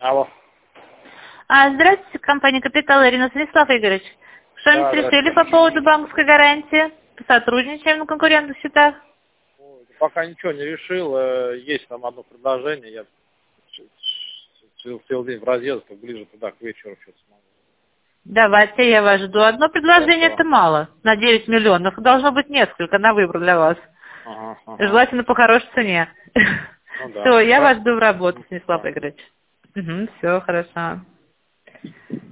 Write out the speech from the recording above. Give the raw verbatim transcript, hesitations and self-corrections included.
Алло. А, здравствуйте, компания «Капитал», Ирина, Станислав Игоревич. Что-нибудь Да, решили здравствуйте. по поводу банковской гарантии? Сотрудничаем на конкурентных счетах? Ой, пока ничего не решил. э, Есть там одно предложение. Я целый день в разъездах, ближе туда к вечеру что-то смогу. Давайте, я вас жду. Одно предложение Хорошо. это мало. На девять миллионов. Должно быть несколько на выбор для вас. Ага, ага. Желательно по хорошей цене. Ну да. Все, я Хорошо. вас жду в работу, Станислав Да. Игоревич. Угу, все, хорошо.